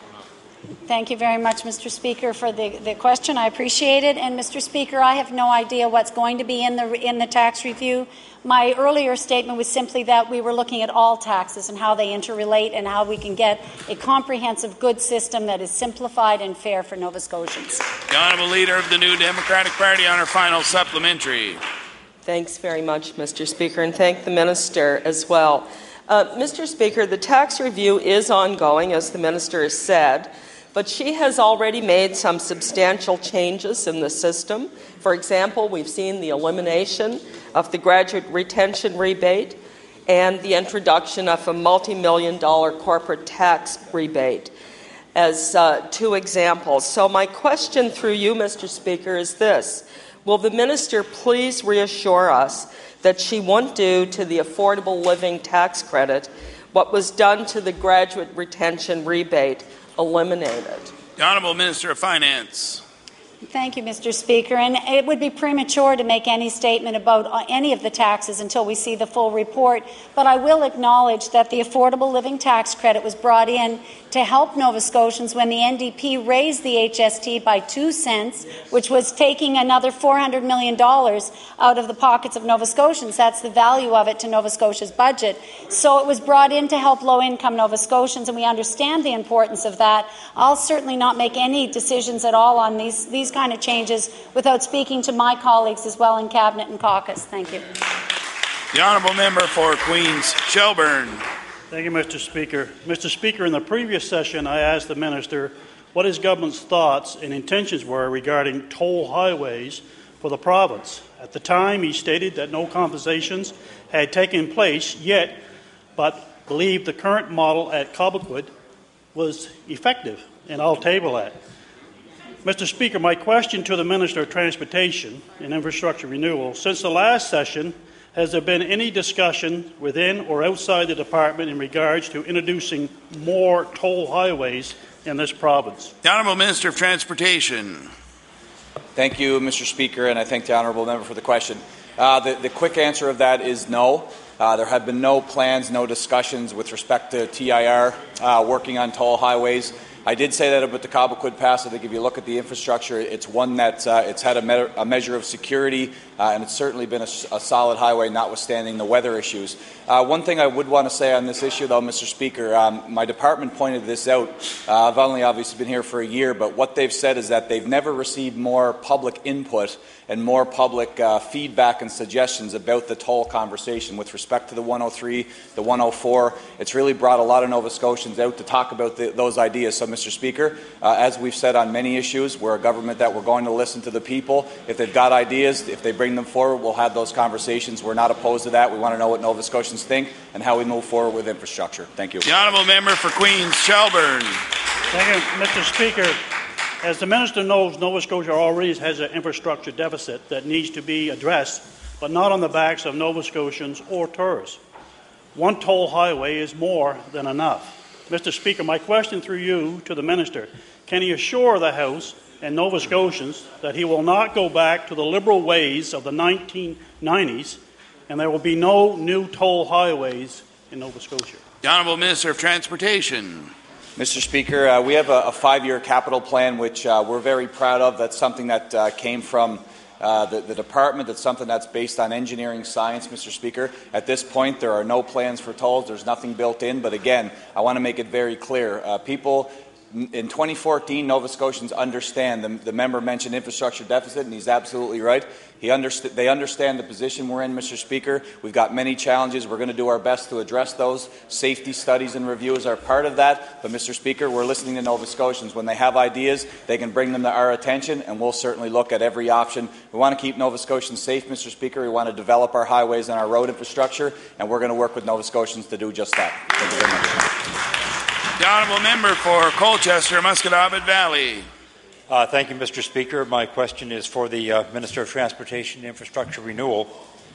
Thank you very much, Mister Speaker, for the, the question. I appreciate it. And, Mister Speaker, I have no idea what's going to be in the, in the tax review. My earlier statement was simply that we were looking at all taxes and how they interrelate and how we can get a comprehensive, good system that is simplified and fair for Nova Scotians. The Honourable Leader of the New Democratic Party on her final supplementary. Thanks very much, Mister Speaker, and thank the Minister as well. Uh, Mister Speaker, the tax review is ongoing, as the Minister has said, but she has already made some substantial changes in the system. For example, we've seen the elimination of the graduate retention rebate and the introduction of a multi-million dollar corporate tax rebate as uh, two examples. So my question through you, Mister Speaker, is this. Will the Minister please reassure us that she won't do to the Affordable Living Tax Credit what was done to the graduate retention rebate, eliminated? The Honourable Minister of Finance. Thank you, Mister Speaker. And it would be premature to make any statement about any of the taxes until we see the full report. But I will acknowledge that the Affordable Living Tax Credit was brought in to help Nova Scotians when the N D P raised the H S T by two cents, which was taking another four hundred million dollars out of the pockets of Nova Scotians. That's the value of it to Nova Scotia's budget. So it was brought in to help low-income Nova Scotians, and we understand the importance of that. I'll certainly not make any decisions at all on these, these kind of changes without speaking to my colleagues as well in Cabinet and caucus. Thank you. The Honourable Member for Queens Shelburne. Thank you, Mister Speaker. Mister Speaker, in the previous session, I asked the Minister what his government's thoughts and intentions were regarding toll highways for the province. At the time, he stated that no compensations had taken place yet, but believed the current model at Cobequid was effective, and I'll table that. Mister Speaker, my question to the Minister of Transportation and Infrastructure Renewal, since the last session, has there been any discussion within or outside the department in regards to introducing more toll highways in this province? The Honourable Minister of Transportation. Thank you, Mister Speaker, and I thank the honourable member for the question. Uh, the, the quick answer of that is no. Uh, there have been no plans, no discussions with respect to T I R uh, working on toll highways. I did say that about the Cobequid Pass. I think if you look at the infrastructure, it's one that uh, it's had a, me- a measure of security, uh, and it's certainly been a, a solid highway, notwithstanding the weather issues. Uh, one thing I would want to say on this issue, though, Mister Speaker, um, my department pointed this out. Uh, I've only obviously been here for a year, but what they've said is that they've never received more public input and more public uh, feedback and suggestions about the toll conversation with respect to the one oh three, the one oh four. It's really brought a lot of Nova Scotians out to talk about the, those ideas. So, Mister Speaker, uh, as we've said on many issues, we're a government that we're going to listen to the people. If they've got ideas, if they bring them forward, we'll have those conversations. We're not opposed to that. We want to know what Nova Scotians think and how we move forward with infrastructure. Thank you. The Honourable Member for Queens Shelburne. Thank you, Mister Speaker. As the Minister knows, Nova Scotia already has an infrastructure deficit that needs to be addressed, but not on the backs of Nova Scotians or tourists. One toll highway is more than enough. Mister Speaker, my question through you to the Minister, can he assure the House and Nova Scotians that he will not go back to the Liberal ways of the nineteen nineties and there will be no new toll highways in Nova Scotia? The Honourable Minister of Transportation. Mister Speaker, uh, we have a, a five-year capital plan which uh, we're very proud of. That's something that uh, came from uh, the, the department. That's something that's based on engineering science, Mister Speaker. At this point, there are no plans for tolls. There's nothing built in. But again, I want to make it very clear. Uh, people in twenty fourteen, Nova Scotians understand. The, the member mentioned infrastructure deficit, and he's absolutely right. He underst- they understand the position we're in, Mister Speaker. We've got many challenges. We're going to do our best to address those. Safety studies and reviews are part of that. But, Mister Speaker, we're listening to Nova Scotians. When they have ideas, they can bring them to our attention, and we'll certainly look at every option. We want to keep Nova Scotians safe, Mister Speaker. We want to develop our highways and our road infrastructure, and we're going to work with Nova Scotians to do just that. Thank you very much. The Honourable Member for Colchester, Musquodoboit Valley. Uh, thank you, Mister Speaker. My question is for the uh, Minister of Transportation and Infrastructure Renewal.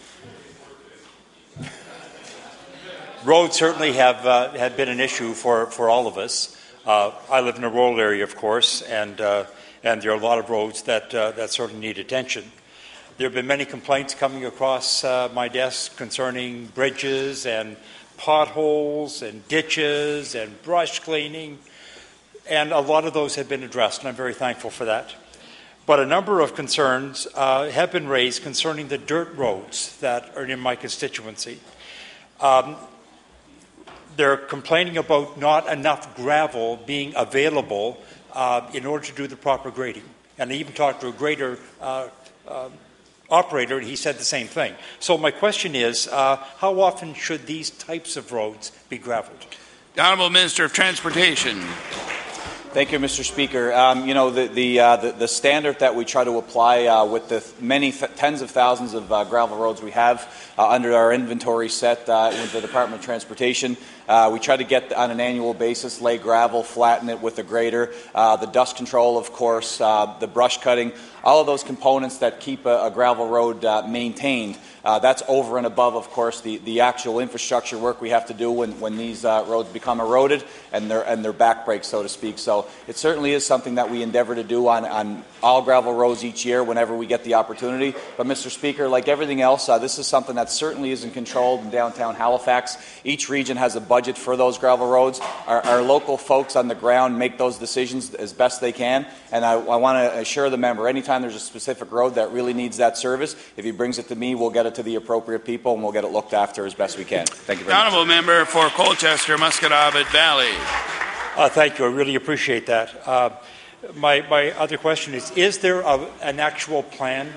Roads certainly have uh, had been an issue for, for all of us. Uh, I live in a rural area, of course, and uh, and there are a lot of roads that uh, that certainly need attention. There have been many complaints coming across uh, my desk concerning bridges and potholes and ditches and brush cleaning. And a lot of those have been addressed, and I'm very thankful for that. But a number of concerns uh, have been raised concerning the dirt roads that are in my constituency. Um, they're complaining about not enough gravel being available uh, in order to do the proper grading. And I even talked to a grader uh, uh, operator, and he said the same thing. So my question is, uh, how often should these types of roads be graveled? The Honourable Minister of Transportation. Thank you, Mister Speaker. Um, you know, the the, uh, the the standard that we try to apply uh, with the th- many th- tens of thousands of uh, gravel roads we have uh, under our inventory set uh, with the Department of Transportation, uh, we try to get on an annual basis, lay gravel, flatten it with a grader, uh, the dust control, of course, uh, the brush cutting, all of those components that keep a, a gravel road uh, maintained. Uh, that's over and above, of course, the, the actual infrastructure work we have to do when, when these uh, roads become eroded and they're, and they're back breaks, so to speak. So it certainly is something that we endeavour to do on, on all gravel roads each year whenever we get the opportunity. But, Mister Speaker, like everything else, uh, this is something that certainly isn't controlled in downtown Halifax. Each region has a budget for those gravel roads. Our, our local folks on the ground make those decisions as best they can. And I, I want to assure the member, anytime there's a specific road that really needs that service, if he brings it to me, we'll get it to the appropriate people and we'll get it looked after as best we can. Thank you very much. Honourable Member for Colchester, Musquodoboit Valley. Uh, thank you. I really appreciate that. Uh, my, my other question is, is there a, an actual plan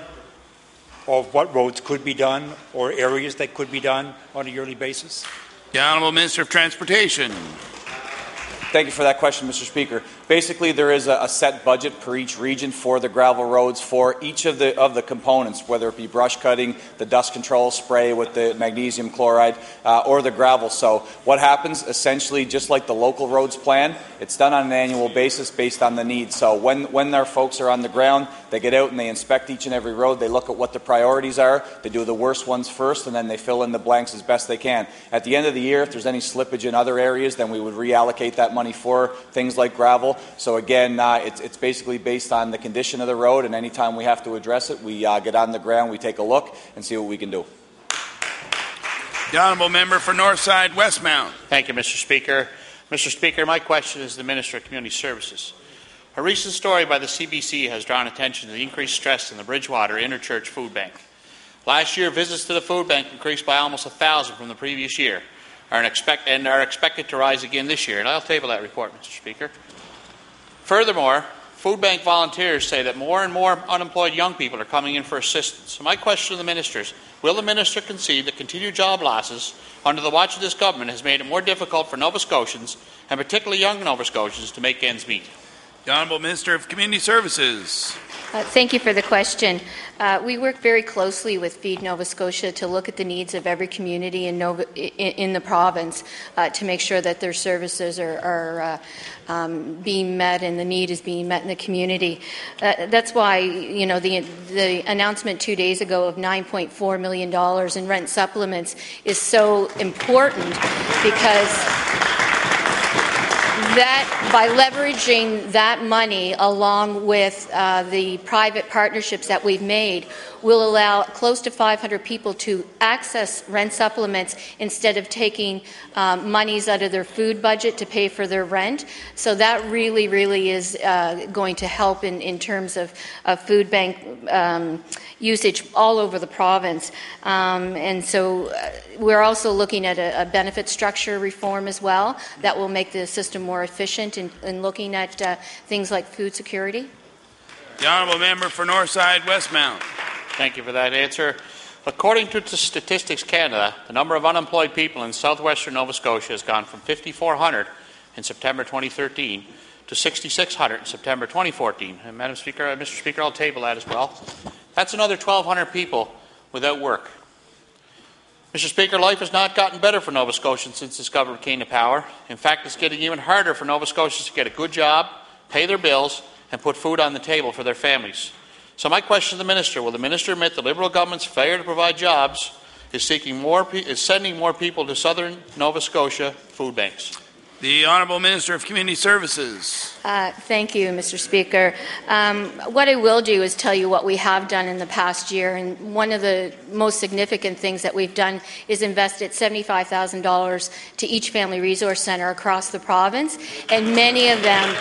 of what roads could be done or areas that could be done on a yearly basis? The Honourable Minister of Transportation. Thank you for that question, Mister Speaker. Basically, there is a, a set budget per each region for the gravel roads for each of the of the components, whether it be brush cutting, the dust control spray with the magnesium chloride, uh, or the gravel. So what happens, essentially, just like the local roads plan, it's done on an annual basis based on the needs. So when, when our folks are on the ground, they get out and they inspect each and every road. They look at what the priorities are. They do the worst ones first, and then they fill in the blanks as best they can. At the end of the year, if there's any slippage in other areas, then we would reallocate that money for things like gravel. So again, uh, it's, it's basically based on the condition of the road, and anytime we have to address it, we uh, get on the ground, we take a look, and see what we can do. The Honourable Member for Northside Westmount. Thank you, Mister Speaker. Mister Speaker, my question is to the Minister of Community Services. A recent story by the C B C has drawn attention to the increased stress in the Bridgewater Interchurch Food Bank. Last year, visits to the food bank increased by almost one thousand from the previous year are expect, and are expected to rise again this year. And I'll table that report, Mister Speaker. Furthermore, food bank volunteers say that more and more unemployed young people are coming in for assistance. So my question to the ministers, will the minister concede that continued job losses under the watch of this government has made it more difficult for Nova Scotians, and particularly young Nova Scotians, to make ends meet? The Honourable Minister of Community Services. Uh, thank you for the question. Uh, we work very closely with Feed Nova Scotia to look at the needs of every community in, Nova, in, in the province uh, to make sure that their services are, are uh, um, being met and the need is being met in the community. Uh, that's why, you know, the, the announcement two days ago of nine point four million dollars in rent supplements is so important, because that by leveraging that money along with uh, the private partnerships that we've made will allow close to five hundred people to access rent supplements instead of taking um, monies out of their food budget to pay for their rent. So that really, really is uh, going to help in, in terms of, of food bank um, usage all over the province. Um, and so uh, we're also looking at a, a benefit structure reform as well that will make the system more efficient in, in looking at uh, things like food security. The Honourable Member for Northside Westmount. Thank you for that answer. According to Statistics Canada, the number of unemployed people in southwestern Nova Scotia has gone from five thousand four hundred in September twenty thirteen to six thousand six hundred in September twenty fourteen. And Madam Speaker, uh, Mister Speaker, I'll table that as well. That's another twelve hundred people without work. Mister Speaker, life has not gotten better for Nova Scotians since this government came to power. In fact, it's getting even harder for Nova Scotians to get a good job, pay their bills, and put food on the table for their families. So my question to the Minister, will the Minister admit the Liberal government's failure to provide jobs is, seeking more, is sending more people to southern Nova Scotia food banks? The Honourable Minister of Community Services. Uh, thank you, Mister Speaker. Um, what I will do is tell you what we have done in the past year, and one of the most significant things that we've done is invested seventy-five thousand dollars to each Family Resource Centre across the province, and many of them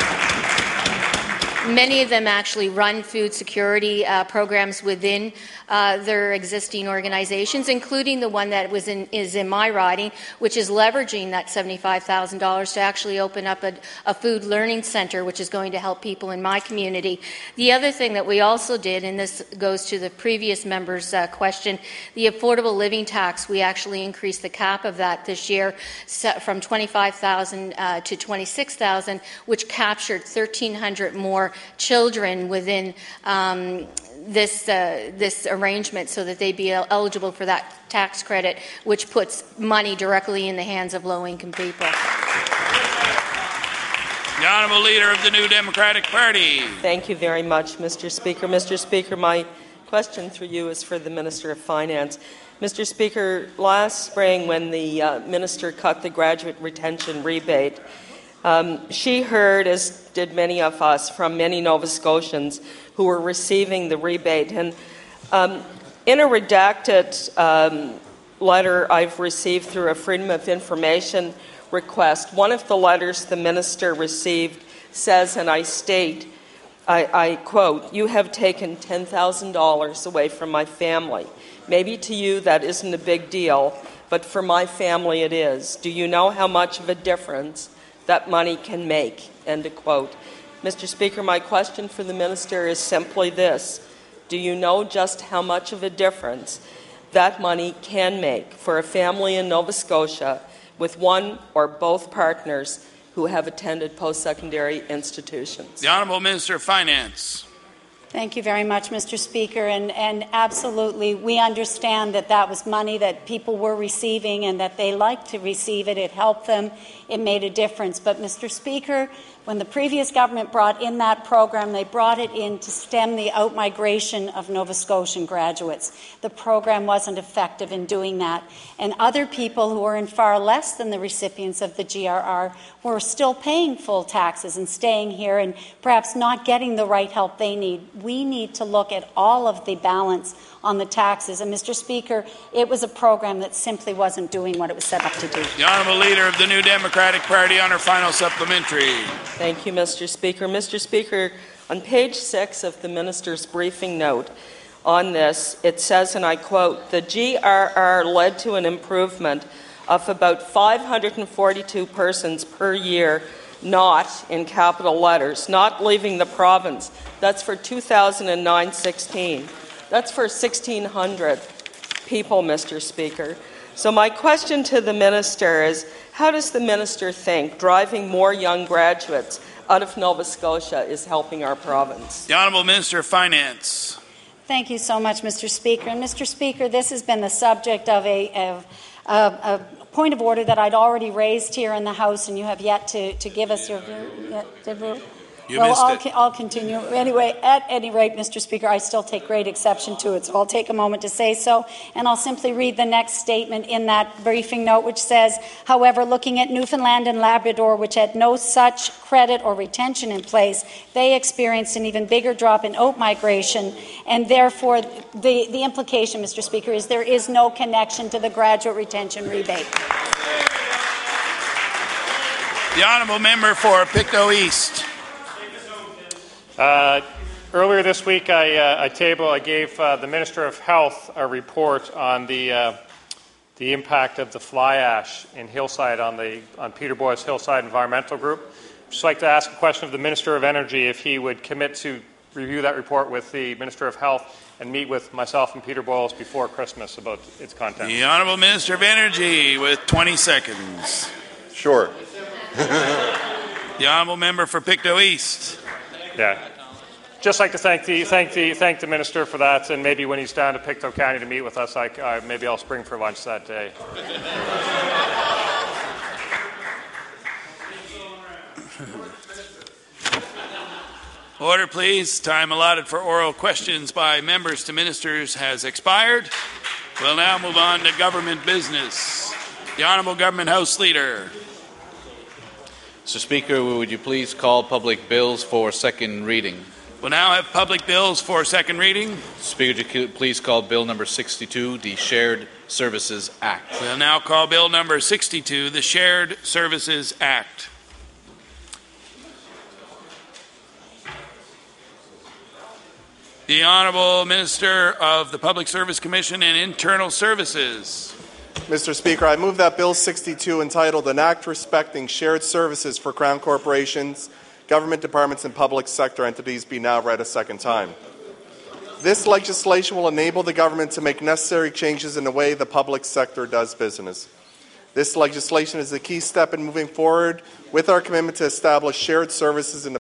Many of them actually run food security uh, programs within uh, their existing organizations, including the one that was in, is in my riding, which is leveraging that seventy-five thousand dollars to actually open up a, a food learning centre, which is going to help people in my community. The other thing that we also did, and this goes to the previous member's uh, question, the affordable living tax, we actually increased the cap of that this year from twenty-five thousand dollars uh, to twenty-six thousand dollars, which captured thirteen hundred more children within um, this uh, this arrangement, so that they'd be eligible for that tax credit, which puts money directly in the hands of low-income people. The Honourable Leader of the New Democratic Party. Thank you very much, Mister Speaker. Mister Speaker, my question through you is for the Minister of Finance. Mister Speaker, last spring when the uh, Minister cut the graduate retention rebate, Um, she heard, as did many of us, from many Nova Scotians who were receiving the rebate. And um, in a redacted um, letter I've received through a Freedom of Information request, one of the letters the minister received says, and I state, I, I quote, "You have taken ten thousand dollars away from my family. Maybe to you that isn't a big deal, but for my family it is. Do you know how much of a difference that money can make?" End of quote. Mister Speaker, my question for the minister is simply this. Do you know just how much of a difference that money can make for a family in Nova Scotia with one or both partners who have attended post-secondary institutions. The Honourable Minister of Finance. Thank you very much, Mister Speaker. And, and absolutely, we understand that that was money that people were receiving and that they liked to receive it. It helped them. It made a difference. But, Mister Speaker, when the previous government brought in that program, they brought it in to stem the out-migration of Nova Scotian graduates. The program wasn't effective in doing that. And other people who were in far less than the recipients of the G R R were still paying full taxes and staying here and perhaps not getting the right help they need. We need to look at all of the balance on the taxes. And, Mister Speaker, it was a program that simply wasn't doing what it was set up to do. The Honourable Leader of the New Democratic Party on her final supplementary. Thank you, Mister Speaker. Mister Speaker, on page six of the Minister's briefing note on this, it says, and I quote, the G R R led to an improvement of about five hundred forty-two persons per year, not, in capital letters, not leaving the province. That's for two thousand nine sixteen. That's for sixteen hundred people, Mister Speaker. So my question to the Minister is, how does the Minister think driving more young graduates out of Nova Scotia is helping our province? The Honourable Minister of Finance. Thank you so much, Mister Speaker. And, Mister Speaker, this has been the subject of a, of, of, a point of order that I'd already raised here in the House, and you have yet to, to give us your view. You well, missed I'll, it. I'll continue. Anyway, at any rate, Mister Speaker, I still take great exception to it, so I'll take a moment to say so, and I'll simply read the next statement in that briefing note, which says, however, looking at Newfoundland and Labrador, which had no such credit or retention in place, they experienced an even bigger drop in out migration, and therefore the, the implication, Mister Speaker, is there is no connection to the graduate retention rebate. The Honourable Member for Pictou East. Uh, earlier this week, I, uh, I, table, I gave uh, the Minister of Health a report on the uh, the impact of the fly ash in Hillside on the on Peter Boyle's Hillside Environmental Group. I'd just like to ask a question of the Minister of Energy if he would commit to review that report with the Minister of Health and meet with myself and Peter Boyles before Christmas about its content. The Honourable Minister of Energy with twenty seconds. Sure. The Honourable Member for Pictou East. Yeah. Just like to thank the thank the thank the minister for that, and maybe when he's down to Pictou County to meet with us, I, uh, maybe I'll spring for lunch that day. Order, please. Time allotted for oral questions by members to ministers has expired. We'll now move on to government business. The Honourable Government House Leader. Mister Speaker, would you please call public bills for second reading? We'll now have public bills for second reading. Speaker, would you please call Bill number sixty-two, the Shared Services Act. We'll now call Bill number sixty-two, the Shared Services Act. The Honourable Minister of the Public Service Commission and Internal Services. Mister Speaker, I move that Bill sixty-two, entitled An Act Respecting Shared Services for Crown Corporations, Government Departments and Public Sector Entities, be now read a second time. This legislation will enable the government to make necessary changes in the way the public sector does business. This legislation is a key step in moving forward with our commitment to establish shared services in the